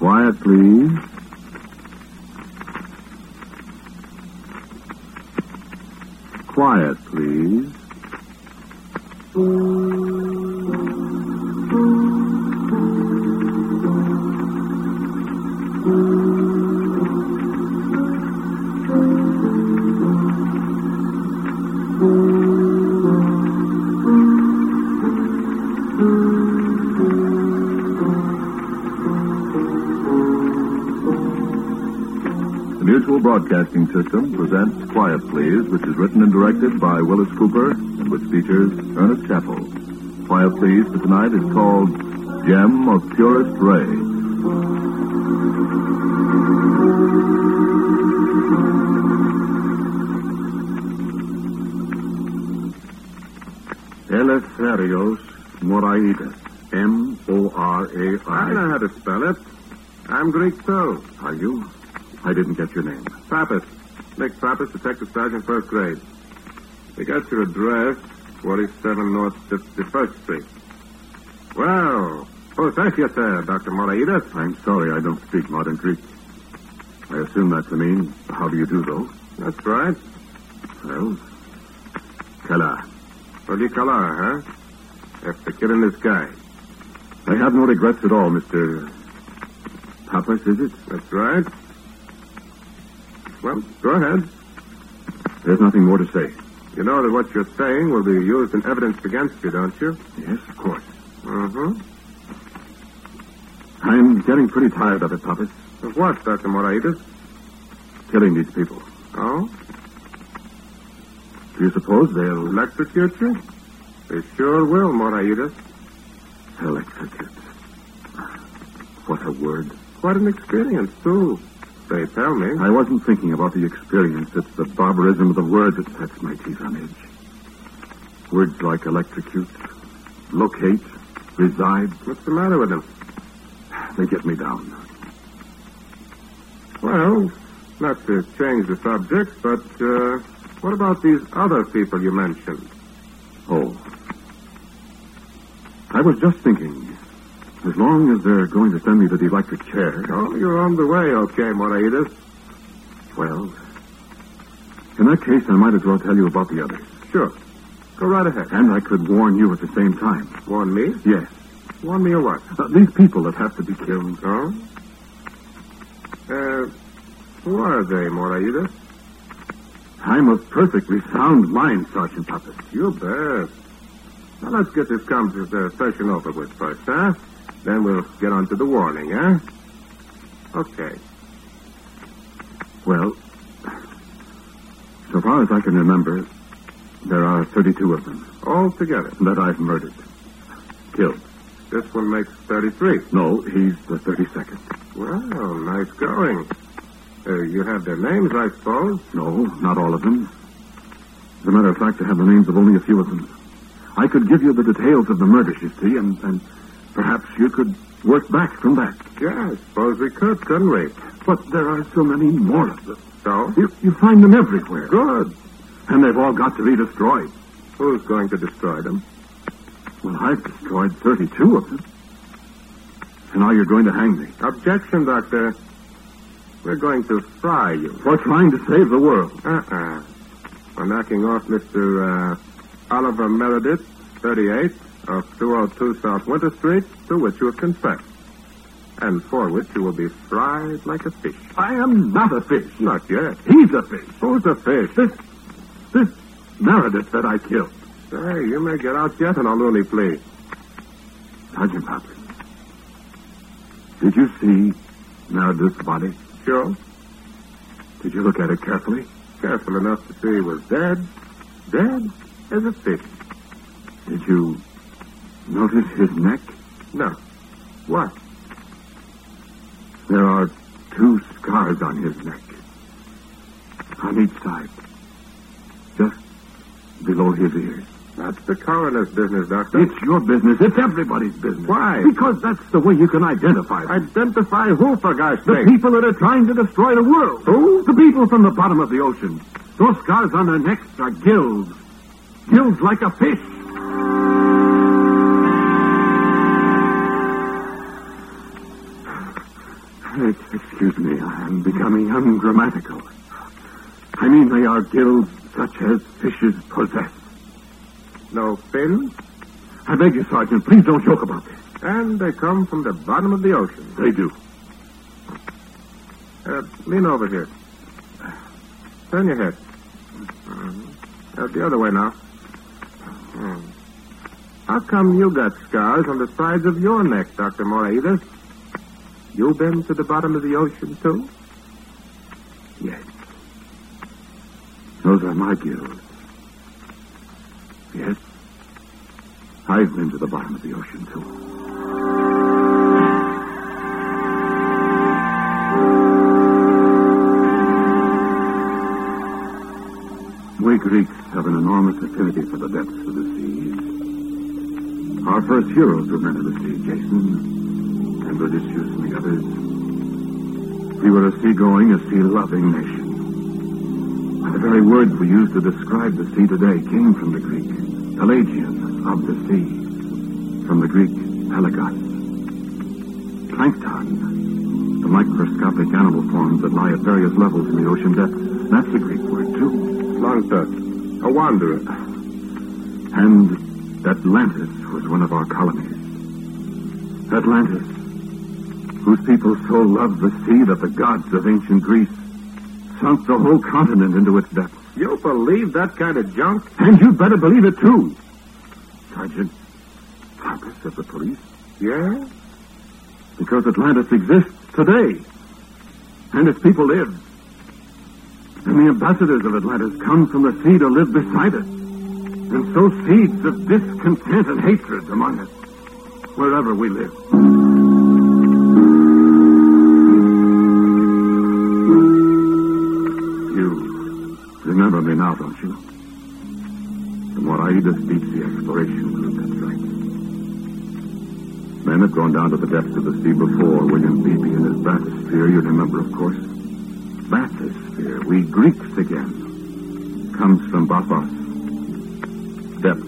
Quiet, please. Quiet, please. Mutual Broadcasting System presents Quiet Please, which is written and directed by Willis Cooper and which features Ernest Chappell. Quiet Please for tonight is called Gem of Purest Ray. Eleftherios Moraitis. M-O-R-A-I. I know how to spell it. I'm Greek, too. Are you? I didn't get your name. Pappas. Nick Pappas, Detective Sergeant, first grade. We got your address, 47 North 51st Street. Well, thank you, sir, Dr. Moraitis. I'm sorry I don't speak modern Greek. I assume that to mean, how do you do, though? That's right. Well, Kala. What Kala, huh? After killing this guy. I have no regrets at all, Mr. Pappas, is it? That's right. Well, go ahead. There's nothing more to say. You know that what you're saying will be used in evidence against you, don't you? Yes, of course. Mm-hmm. I'm getting pretty tired of it, Pappas. Of what, Dr. Moraitis? Killing these people. Oh? Do you suppose they'll Electrocute you? They sure will, Moraitis. electrocute? What a word. Quite an experience, too. They tell me. I wasn't thinking about the experience. It's the barbarism of the word that sets my teeth on edge. Words like electrocute, locate, reside. What's the matter with them? They get me down. Well, not to change the subject, but what about these other people you mentioned? Oh. I was just thinking, as long as they're going to send me to the electric chair... Oh, you're on the way, okay, Moraitis. Well, in that case, I might as well tell you about the others. Sure. Go right ahead. And I could warn you at the same time. Warn me? Yes. Warn me of what? These people that have to be killed. Oh? Who are they, Moraitis? I'm of perfectly sound mind, Sergeant Pappas. You bet. Now, let's get this conversation over with first, huh? Then we'll get on to the warning, eh? Okay. Well, so far as I can remember, there are 32 of them. All together? That I've murdered. Killed. This one makes 33. No, he's the 32nd. Well, nice going. You have their names, I suppose? No, not all of them. As a matter of fact, I have the names of only a few of them. I could give you the details of the murders, you see, and perhaps you could work back from that. Yeah, I suppose we could, couldn't we? But there are so many more of them. So? You find them everywhere. Good. And they've all got to be destroyed. Who's going to destroy them? Well, I've destroyed 32 of them. And now you're going to hang me. Objection, Doctor. We're going to fry you. For trying to save the world. For knocking off Mr. Oliver Meredith, 38, of 202 South Winter Street, to which you have confessed. And for which you will be fried like a fish. I am not a fish. Not yet. He's a fish. Who's a fish? This Meredith that I killed. Say, you may get out yet on a loony plea. Sergeant Pappas, did you see Meredith's body? Sure. Did you look at it carefully? Careful enough to see he was dead. Dead as a fish. Did you notice his neck? No. What? There are 2 scars on his neck. On each side. Just below his ears. That's the coroner's business, Doctor. It's your business. It's everybody's business. Why? Because that's the way you can identify them. Identify who, for gosh sake? The people that are trying to destroy the world. Who? The people from the bottom of the ocean. Those scars on their necks are gills. Gills like a fish. Excuse me, I'm becoming ungrammatical. I mean, they are gills such as fishes possess. No fins? I beg you, Sergeant, please don't joke about this. And they come from the bottom of the ocean. They do. Lean over here. Turn your head. The other way now. How come you got scars on the sides of your neck, Dr. Moraida? You been to the bottom of the ocean, too? Yes. Those are my gills. Yes. I've been to the bottom of the ocean, too. We Greeks have an enormous affinity for the depths of the seas. Our first heroes were men of the sea, Jason, and Odysseus and the others. We were a seagoing, a sea-loving nation. And the very words we use to describe the sea today came from the Greek, Pelagian, of the sea. From the Greek, pelagos. Plankton, the microscopic animal forms that lie at various levels in the ocean depths. That's a Greek word, too. Longtut, a wanderer. And Atlantis was one of our colonies. Atlantis, whose people so loved the sea that the gods of ancient Greece sunk the whole continent into its depths. You believe that kind of junk? And you'd better believe it, too. Sergeant Farkas of the police. Yeah? Because Atlantis exists today. And its people live. And the ambassadors of Atlantis come from the sea to live beside us. And sow seeds of discontent and hatred among us, wherever we live. You remember me now, don't you? The Moraida's deep-sea exploration group, that's right. Men have gone down to the depths of the sea before. William Beebe and his bathysphere, you remember, of course. Bathysphere, we Greeks again, comes from bathos, depths.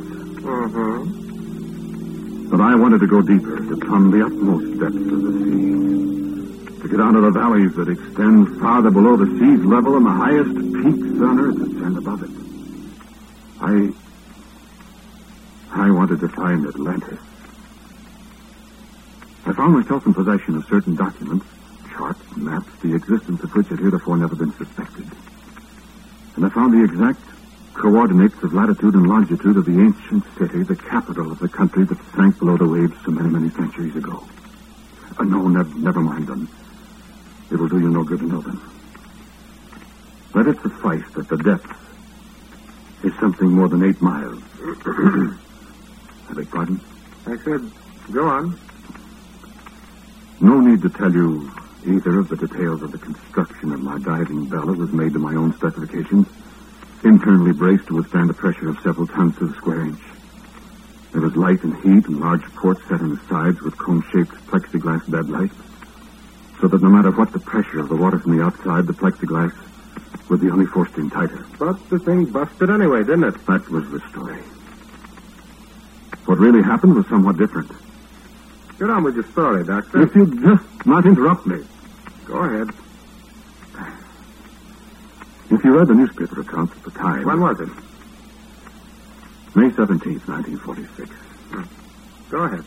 But I wanted to go deeper, to plumb the utmost depths of the sea, to get onto the valleys that extend farther below the sea's level and the highest peaks on earth ascend above it. I wanted to find Atlantis. I found myself in possession of certain documents, charts, maps, the existence of which had heretofore never been suspected. And I found the exact coordinates of latitude and longitude of the ancient city, the capital of the country that sank below the waves so many, many centuries ago. No, never mind them. It will do you no good to know them. Let it suffice that the depth is something more than 8 miles. I beg pardon? I said, go on. No need to tell you either of the details of the construction of my diving bell. It was made to my own specifications, internally braced to withstand a pressure of several tons to the square inch. There was light and heat and large ports set in the sides with cone-shaped plexiglass deadlights, so that no matter what the pressure of the water from the outside, the plexiglass would be only forced in tighter. But the thing busted anyway, didn't it? That was the story. What really happened was somewhat different. Get on with your story, Doctor. If you'd just not interrupt me. Go ahead. If you read the newspaper accounts at the time... When was it? May 17th, 1946. Go ahead.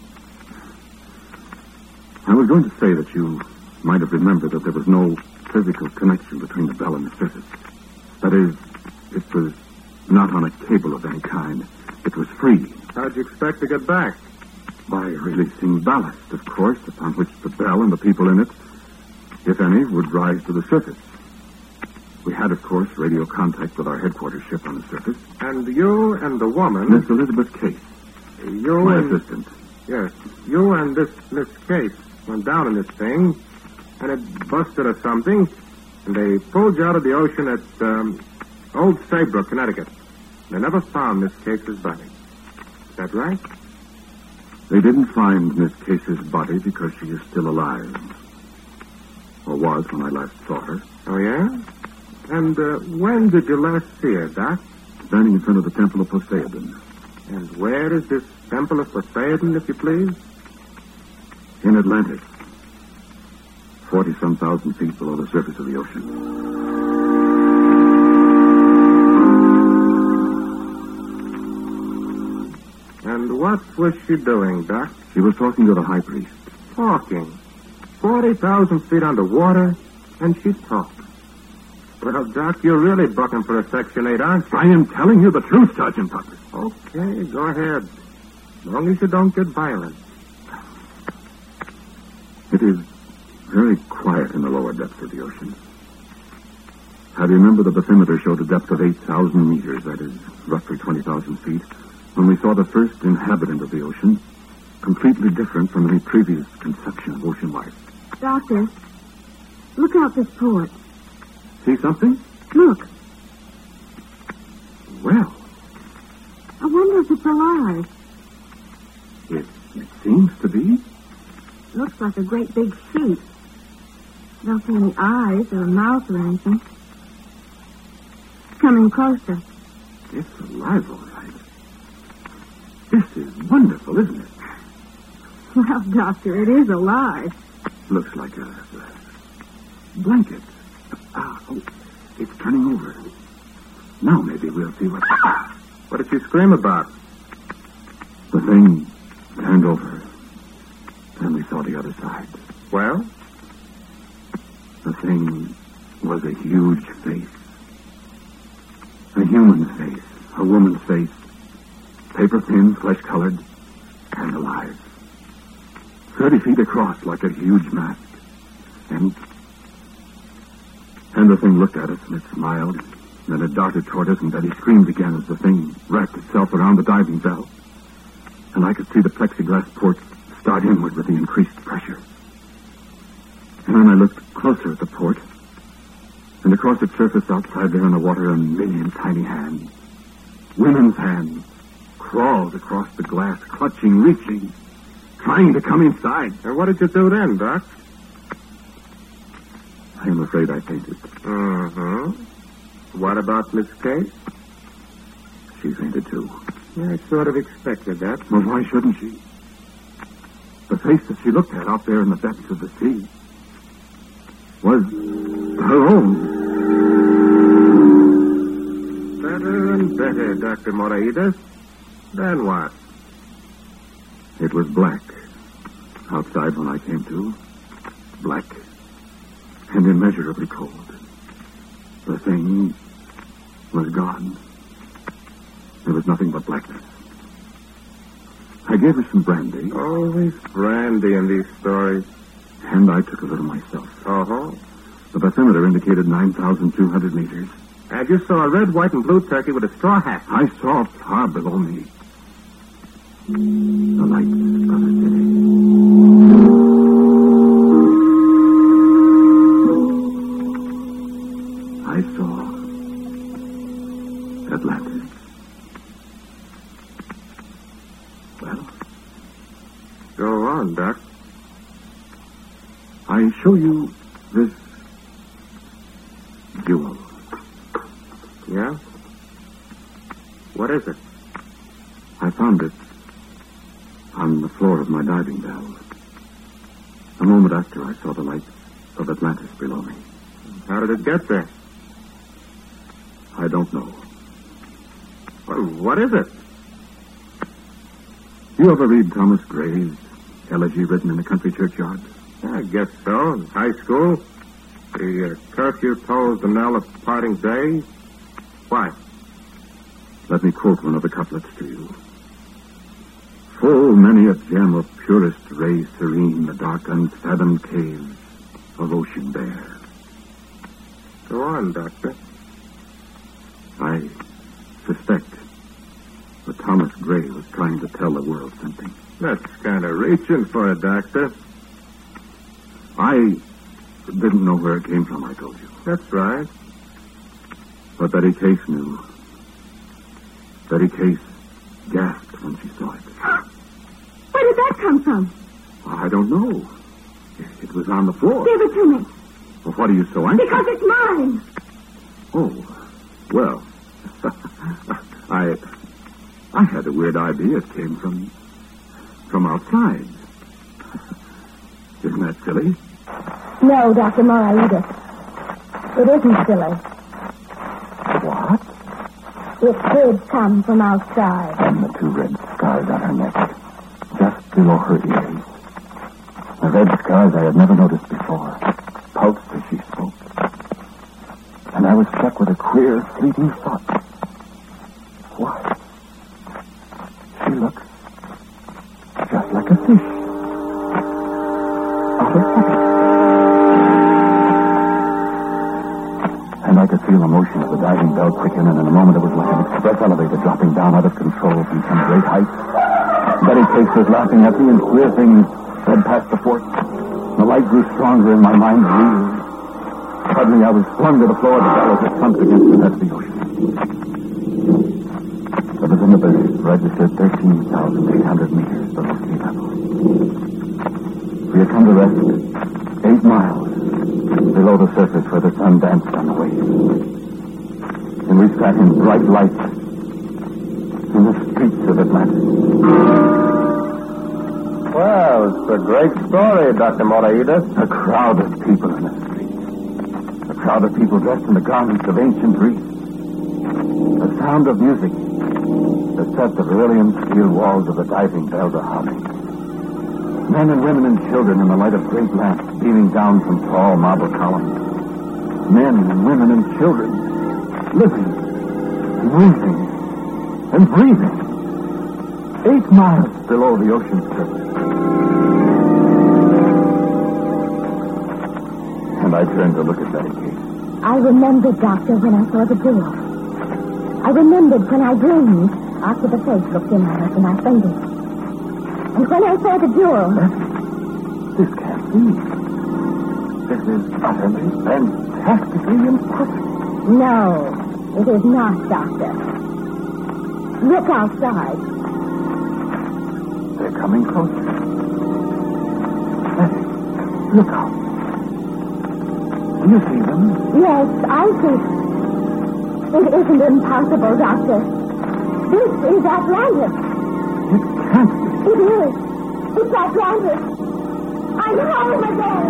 I was going to say that you might have remembered that there was no physical connection between the bell and the surface. That is, it was not on a cable of any kind. It was free. How'd you expect to get back? By releasing ballast, of course, upon which the bell and the people in it, if any, would rise to the surface. We had, of course, radio contact with our headquarters ship on the surface. And you and the woman... Miss Elizabeth Case. My assistant. Yes. You and this Miss Case went down in this thing, and it busted or something, and they pulled you out of the ocean at Old Saybrook, Connecticut. They never found Miss Case's body. Is that right? They didn't find Miss Case's body because she is still alive. Or was when I last saw her. Oh, yeah? And when did you last see her, Doc? Standing in front of the Temple of Poseidon. And where is this Temple of Poseidon, if you please? In Atlantis. 40-some thousand feet below the surface of the ocean. And what was she doing, Doc? She was talking to the high priest. Talking. 40,000 feet underwater, and she talked. Well, Doc, you're really bucking for a Section 8, aren't you? I am telling you the truth, Sergeant Butler. Okay, go ahead. As long as you don't get violent. It is very quiet in the lower depths of the ocean. I remember the bathymeter showed a depth of 8,000 meters, that is, roughly 20,000 feet, when we saw the first inhabitant of the ocean, completely different from any previous conception of ocean life. Doctor, look out this port. See something? Look. Well, I wonder if it's alive. it seems to be. Looks like a great big sheep. Don't see any eyes or a mouth or anything. It's coming closer. It's alive, all right. This is wonderful, isn't it? Well, Doctor, it is alive. Looks like a blanket. Oh, it's turning over. Now maybe we'll see what... What did she scream about? The thing turned over. Then we saw the other side. Well? The thing was a huge face. A human face. A woman's face. Paper-thin, flesh-colored, and alive. 30 feet across like a huge mask. And the thing looked at us and it smiled. Then it darted toward us and then it screamed again as the thing wrapped itself around the diving bell. And I could see the plexiglass port start inward with the increased pressure. And then I looked closer at the port. And across its surface outside there in the water, a million tiny hands. Women's hands crawled across the glass, clutching, reaching, trying to come inside. And what did you do then, Doc? I am afraid I fainted. Mm-hmm. What about Miss Case? She fainted, too. Yeah, I sort of expected that. Well, why shouldn't she? The face that she looked at out there in the depths of the sea was her own. Better and better, Dr. Moraitis. Then what? It was black outside when I came to. Black and immeasurably cold. The thing was gone. There was nothing but blackness. I gave her some brandy. Always brandy in these stories. And I took a little myself. Oh. The bathymeter indicated 9,200 meters. And you saw a red, white, and blue turkey with a straw hat. I saw far below me the lights of a city. I saw Atlantis. Well? Go on, Doc. I show you this jewel. Yeah? What is it? I found it on the floor of my diving bell. A moment after I saw the lights of Atlantis below me. How did it get there? I don't know. Well, what is it? You ever read Thomas Gray's elegy written in the country churchyard? I guess so. In high school. The curfew tolls the knell of parting day. Why? Let me quote one of the couplets to you. Full many a gem of purest ray serene the dark unfathomed caves of ocean bear. Go on, Doctor. I suspect that Thomas Gray was trying to tell the world something. That's kind of reaching for it, Doctor. I didn't know where it came from, I told you. That's right. But Betty Case knew. Betty Case gasped when she saw it. Where did that come from? I don't know. It was on the floor. Give it to me. Well, what are you so anxious? Because it's mine. Oh, well, I had a weird idea it came from outside. Isn't that silly? No, Dr. Moraidis. It isn't silly. What? It did come from outside. And the two red scars on her neck, just below her ears. The red scars I had never noticed before, pulsed as she spoke. And I was struck with a queer, fleeting thought. Why? She looks just like a fish. Out of water. And I could feel the motion of the diving bell quicken, and in a moment it was like an express elevator dropping down out of control from some great height. Betty Case was laughing at me, and queer things sped past the fort. The light grew stronger, and my mind reeled. Suddenly I was flung to the floor of the bell as it thumped against the bed of the ocean. The Virginia Bird registered 13,800 meters below sea level. We had come to rest 8 miles below the surface where the sun danced on the waves. And we sat in bright light in the streets of Atlantis. Well, it's a great story, Dr. Moraidis. A crowd of people in the street. A crowd of people dressed in the garments of ancient Greece. The sound of music. The set of beryllium steel walls of the diving bells are humming. Men and women and children in the light of great lamps beaming down from tall marble columns. Men and women and children living, moving, and breathing. 8 miles below the ocean surface. And I turned to look at Betty Case. I remembered, Doctor, when I saw the door. I remembered when I dreamed after the face looked in at us and I fainted. And when I saw the jewel... This can't be. This is utterly, fantastically impossible. No, it is not, Doctor. Look outside. They're coming closer. Betty, look out. Do you see them? Yes, I see. It isn't impossible, Doctor. This is Atlantis. It can't be. It is. It's Atlantis. I'm home again.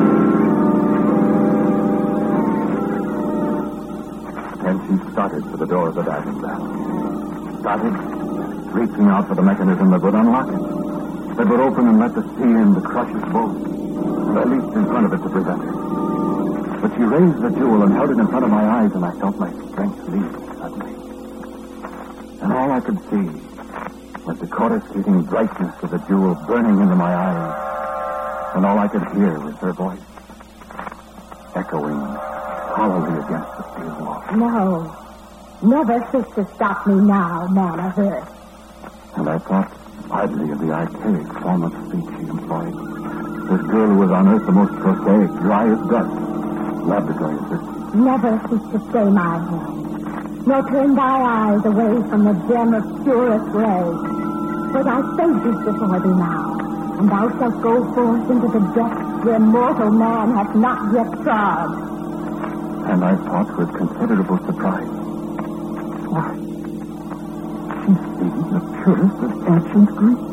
And she started for the door of the diving bell. Started, reaching out for the mechanism that would unlock it. That would open and let the sea in to crush his boat. Or at least in front of it to prevent her. But she raised the jewel and held it in front of my eyes, and I felt my strength leave suddenly. And all I could see was the coruscating brightness of the jewel burning into my eyes. And all I could hear was her voice, echoing hollowly against the steel wall. No. Never seek to stop me now, man of earth. And I thought idly of the archaic form of speech she employed. This girl who was on earth the most prosaic, dry as dust, laboratory assistant. Never seek to stay my hand. Nor turn thy eyes away from the gem of purest ray. For thy face is before thee now, and thou shalt go forth into the depths where mortal man hath not yet trod. And I thought with considerable surprise, why, she's speaking the purest of ancient Greek.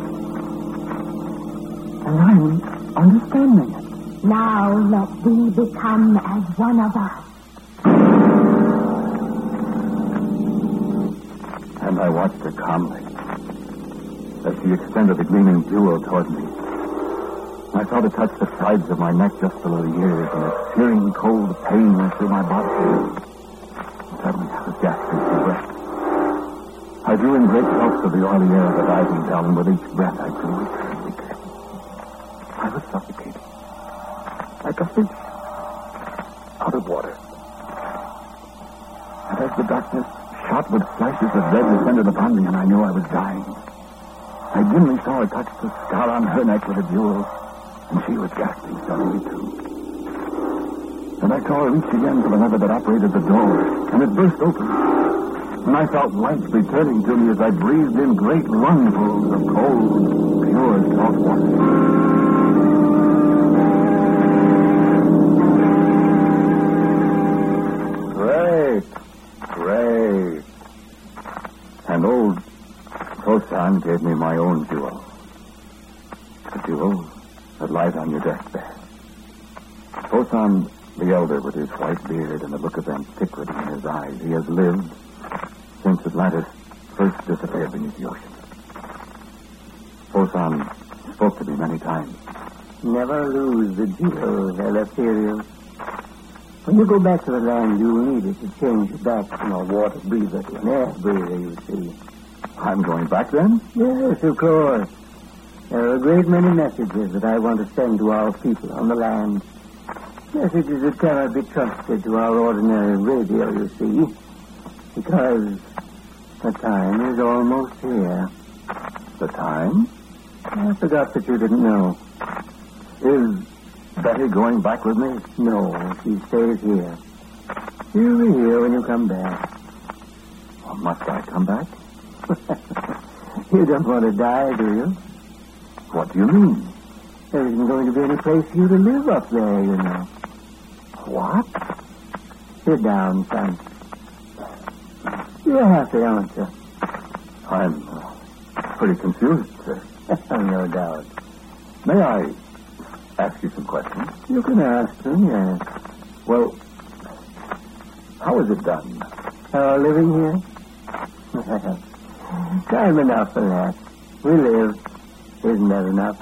And I'm understanding it. Now let thee become as one of us. And I watched her calmly as she extended the gleaming jewel toward me. I felt it touch the sides of my neck just below the ears, and a searing cold pain went through my body. Suddenly I was gasping for breath. I drew in great gulps of the oily air of the diving bell, and with each breath I grew weaker and weaker. I was suffocating, like a fish out of water. And as the darkness shot with flashes of red descended upon me, and I knew I was dying, I dimly saw her touch the scar on her neck with a jewel, and she was gasping suddenly, too. And I saw her reach again for the lever that operated the door, and it burst open. And I felt life returning to me as I breathed in great lungfuls of cold, pure salt water. Great. And old Kosan gave me my own jewel. The jewel that lies on your deathbed. Porson, the elder with his white beard and the look of antiquity in his eyes, he has lived since Atlantis first disappeared beneath the ocean. Porson spoke to me many times. Never lose the jewel, Eleftherios. When you go back to the land, you'll need it to change it back from a water breather to an air breather, you see. I'm going back then? Yes, of course. There are a great many messages that I want to send to our people on the land. Messages that cannot be trusted to our ordinary radio, you see. Because the time is almost here. The time? I forgot that you didn't know. Is Betty going back with me? No, she stays here. She'll be here when you come back. Well, must I come back? You don't want to die, do you? What do you mean? There isn't going to be any place for you to live up there, you know. What? Sit down, son. You're happy, aren't you? I'm pretty confused, sir. No doubt. May I ask you some questions? You can ask them, yes. Well, how is it done? Living here? Time enough for that. We live. Isn't that enough?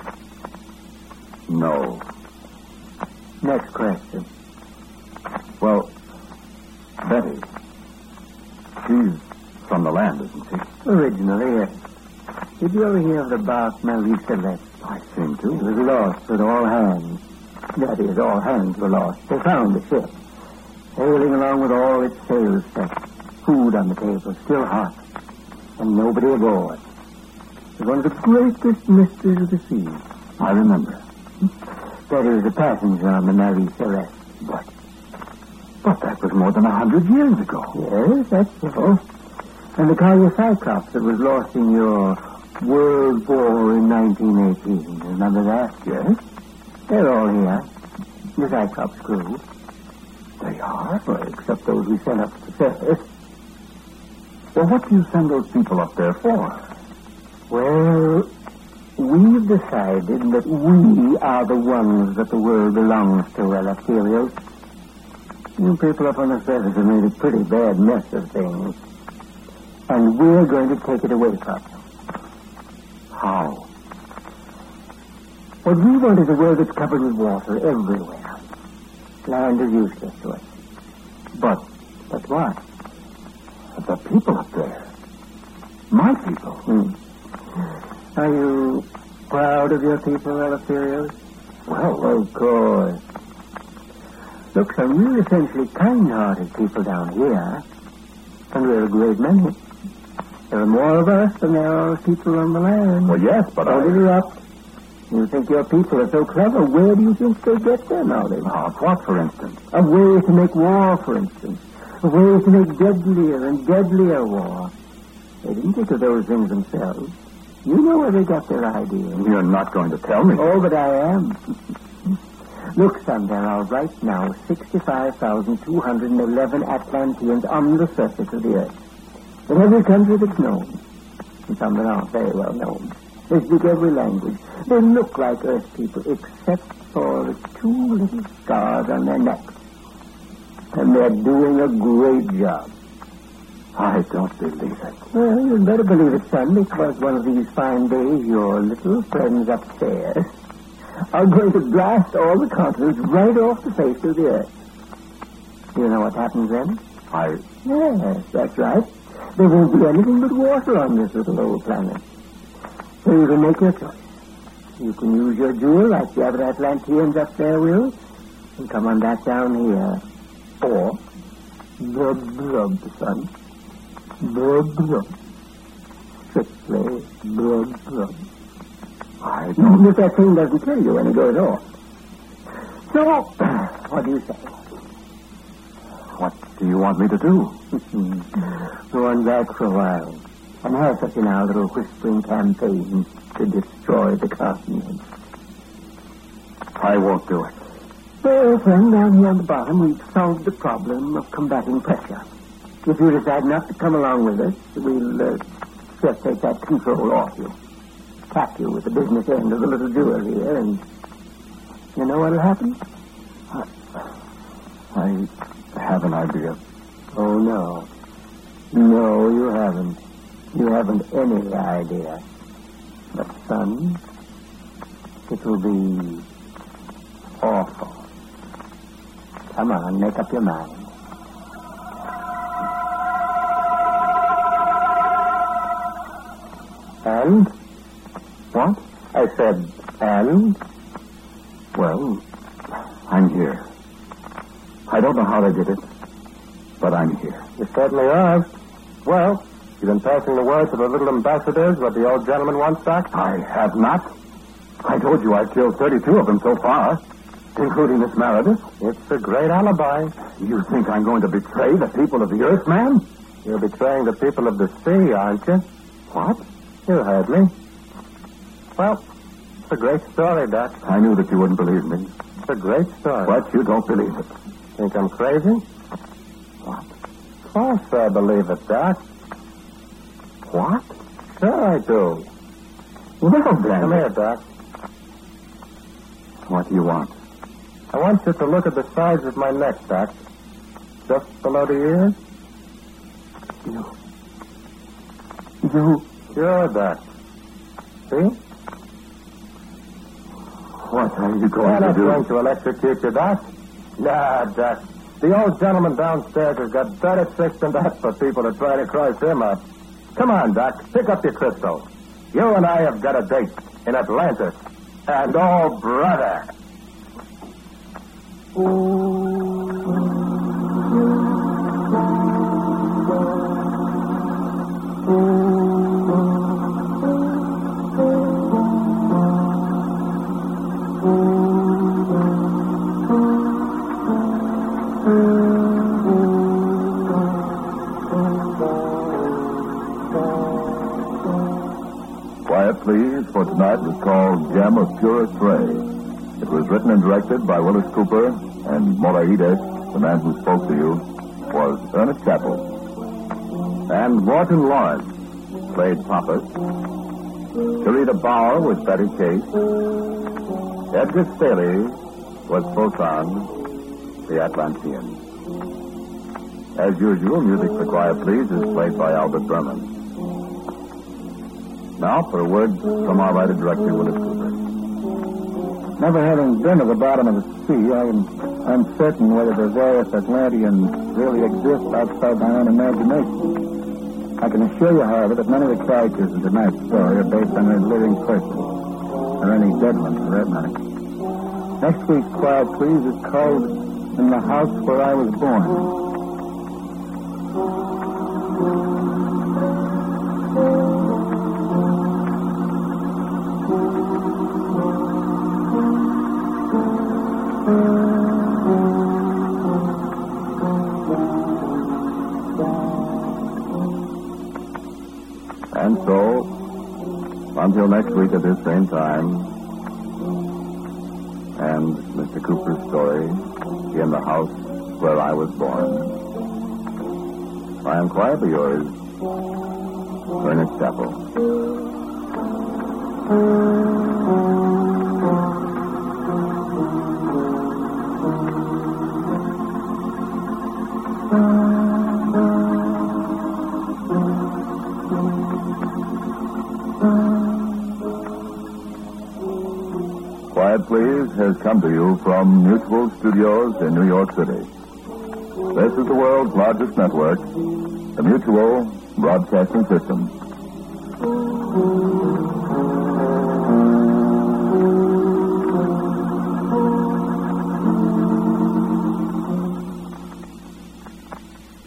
No. Next question. Well, Betty, she's from the land, isn't she? Originally, yes. Did you ever hear of the bark Marie Celeste? I seem to. It was lost with all hands. That is, all hands were lost. They found the ship, sailing along with all its sails set, food on the table, still hot, and nobody aboard. It was one of the greatest mysteries of the sea. I remember. Betty was a passenger on the Marie Celeste. But that was more than 100 years ago. Yes, that's so. And the Collier Cyclops that was lost in your World War in 1918. Remember that? Yes. They're all here. The Cyclops crew. They are? Well, except those we sent up to the surface. Well, what do you send those people up there for? Well, we've decided that we are the ones that the world belongs to, Eleftherios. You people up on the surface have made a pretty bad mess of things. And we're going to take it away from you. How? What we want is a world that's covered with water everywhere. Land is useless to us. But what? The people up there. My people. Are you proud of your people, Eleftherios? Well, of course. Look, son, we're essentially kind-hearted people down here. And we're a great many. There are more of us than there are people on the land. Well, yes, but Don't interrupt. You think your people are so clever. Where do you think they get their knowledge? What, for instance? A way to make war, for instance. A way to make deadlier and deadlier war. They didn't think of those things themselves. You know where they got their ideas. You're not going to tell me. Oh, but I am. Look, son, there are right now 65,211 Atlanteans on the surface of the earth. In every country that's known. And some that aren't very well known. They speak every language. They look like Earth people, except for the two little scars on their necks. And they're doing a great job. I don't believe it. Well, you'd better believe it, son, because one of these fine days your little friends upstairs are going to blast all the continents right off the face of the earth. You know what happens then? Yes, that's right. There won't be anything but water on this little old planet. So you can make your choice. You can use your jewel like the other Atlanteans up there will, and come on back down here. Or, blub, son. Blub. Strictly blub. I don't... If that thing doesn't kill you when it goes off. So, what do you say? What do you want me to do? Go on back for a while and have such in our little whispering campaign to destroy the continent. I won't do it. Well, friend, down here on the bottom, we've solved the problem of combating pressure. If you decide not to come along with us, we'll just take that control off you. Tap you with the business end of the little jewel here, and you know what'll happen? I have an idea. Oh, no. No, you haven't. You haven't any idea. But, son, it will be awful. Come on, make up your mind. And? What? I said, and? Well, I'm here. I don't know how they did it, but I'm here. You certainly are. Well, you've been passing the word to the little ambassadors what the old gentleman wants back? I have not. I told you I've killed 32 of them so far, including Miss Meredith. It's a great alibi. You think I'm going to betray the people of the earth, man? You're betraying the people of the sea, aren't you? What? You heard me. Well, it's a great story, Doc. I knew that you wouldn't believe me. It's a great story. But you don't believe it. Think I'm crazy? What? Of course I believe it, Doc. What? Sure I do. Well, then. Come here, Doc. What do you want? I want you to look at the sides of my neck, Doc. Just below the ears. You. Sure, Doc. See? What are you going I'm to not do? going to electrocute you, Doc. Nah, Doc. The old gentleman downstairs has got better tricks than that for people to try to cross him up. Come on, Doc. Pick up your crystal. You and I have got a date in Atlantis. And oh, brother. Quiet Please for tonight was called Gem of Purest Ray. It was written and directed by Willis Cooper, and Moraides, the man who spoke to you, was Ernest Chappell. And Morton Lawrence played Pappas. Sharita Bauer was Betty Case. Edgar Staley was Posan, the Atlantean. As usual, music for Quiet Please is played by Albert Berman. Now, for a word from our writer-director, Willis Cooper. Never having been to the bottom of the sea, I am uncertain whether the various Atlanteans really exist outside my own imagination. I can assure you, however, that none of the characters in tonight's story are based on a living person, or any dead ones, for that matter. Next week's Quiet Please is called In the House Where I Was Born. And so, until next week at this same time, and Mr. Cooper's story, In the House Where I Was Born, I am quietly yours, Ernest Chappell. Quiet Please has come to you from Mutual Studios in New York City. This is the world's largest network, the Mutual Broadcasting System.